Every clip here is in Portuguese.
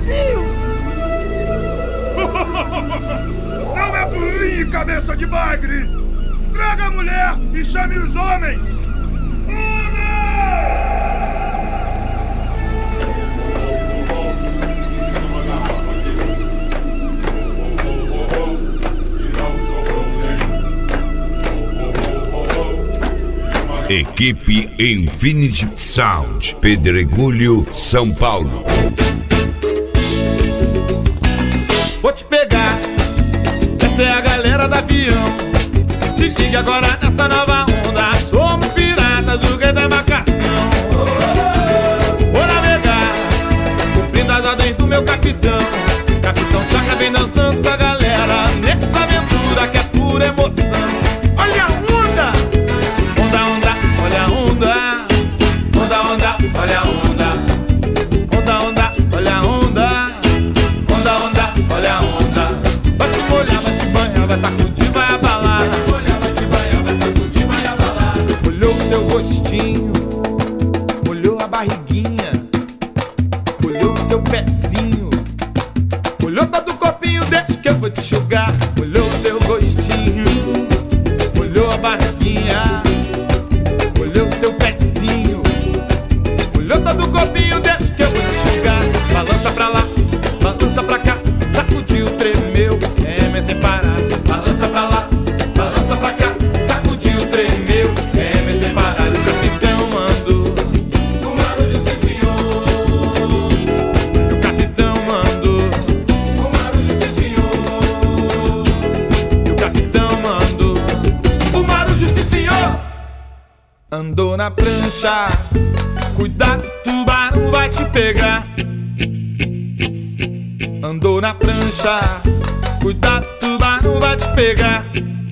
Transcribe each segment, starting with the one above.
Brasil! Não é burrinho, cabeça de bagre! Traga a mulher e chame os homens! Equipe Infinity Sound, Pedregulho, São Paulo. Vou te pegar, essa é a galera do avião. Se ligue agora nessa nova onda. Somos piratas do rei da embarcação. Vou navegar, cumprindo as ordens do meu capitão. Capitão Tchaca vem dançando com a galera nessa aventura que é pura emoção. Olha a onda! Onda, onda, olha a onda. Onda, onda, olha a onda. Onda, onda, olha a onda. Onda, onda, olha a onda. Vai te molhar, vai te banhar, vai sacudir, vai abalar. Vai te molhar, vai te banhar, vai sacudir, vai abalar. Molhou o seu rostinho, molhou a barriguinha, molhou o seu pezinho, molhou todo o corpinho, deixa que eu vou te enxugar. Molhou o seu rostinho, molhou a barriguinha, molhou o seu pezinho, molhou todo o corpinho, deixa que eu vou te enxugar. Balança pra lá, balança pra cá, sacudiu, tremeu, é sem parar. Balança pra lá, balança pra cá, sacudiu, tremeu, é sem parar. O capitão mandou, o barulho sim senhor. O capitão mandou, o barulho sim senhor. O capitão mandou, o barulho sim senhor. Andou na prancha, cuidado, tubarão vai te pegar. Andou na prancha, cuidado, tubarão vai te pegar.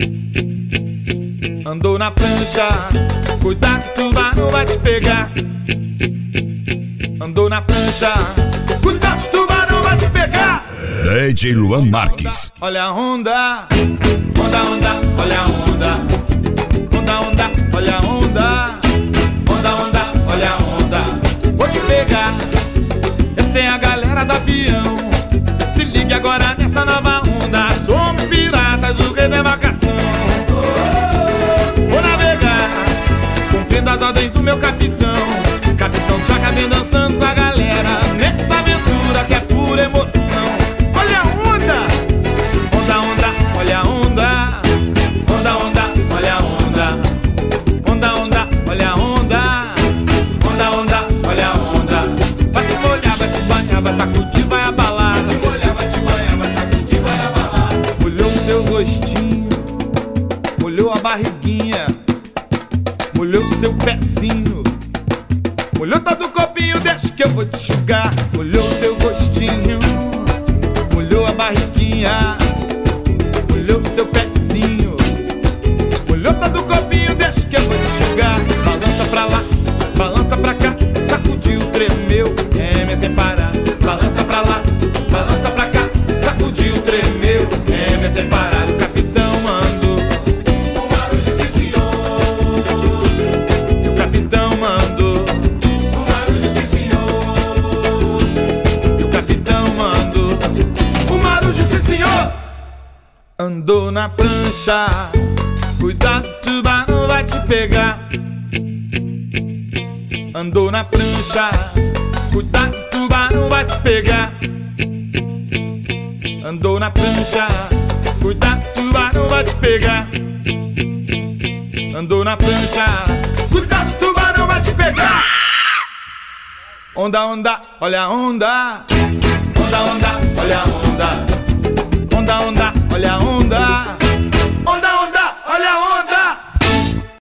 Andou na prancha, cuidado, tubarão vai te pegar. Andou na prancha, cuidado, tubarão vai te pegar. DJ Luan Marques. Olha a onda, onda, onda, olha a onda. Onda, onda, olha a onda. Onda, onda, olha a onda. Vou te pegar, essa é a galera do avião. Se ligue agora nessa nova onda. Somos piratas do rei da embarcação. Vou navegar, cumprindo as ordens do meu capitão. Capitão Tchaca vem dançando com a galera nessa aventura que é pura emoção. Olha a onda! Onda, onda, olha a onda. Onda, onda, olha a onda. Onda, onda, olha a onda. Onda, onda, olha a onda. Vai te molhar, vai te banhar, vai sacudir, vai abalar. Vai te molhar, vai te banhar, vai sacudir, vai abalar. Molhou o seu rostinho, molhou a barriguinha, molhou o seu pezinho, molhou todo o copinho, deixa que eu vou te enxugar. Molhou o seu rostinho, molhou a barriguinha, molhou o seu pezinho, molhou todo o copinho, deixa que eu vou te enxugar. Balança pra lá, balança pra cá, sacudiu, tremeu, é sem parar. Balança pra lá, balança pra cá, sacudiu, tremeu, é sem parar. O capitão mandou, o barulho sim senhor. O capitão mandou, o barulho sim senhor. O capitão mandou, o barulho sim senhor. Andou na prancha, cuidado, tubarão vai te pegar. Andou na prancha, cuidado, tubarão vai te pegar. Andou na prancha, cuidado, tubarão vai te pegar. Andou na prancha, cuidado, tubarão vai te pegar. Onda, onda, olha a onda. Onda, onda, olha a onda. Onda, onda, olha a onda.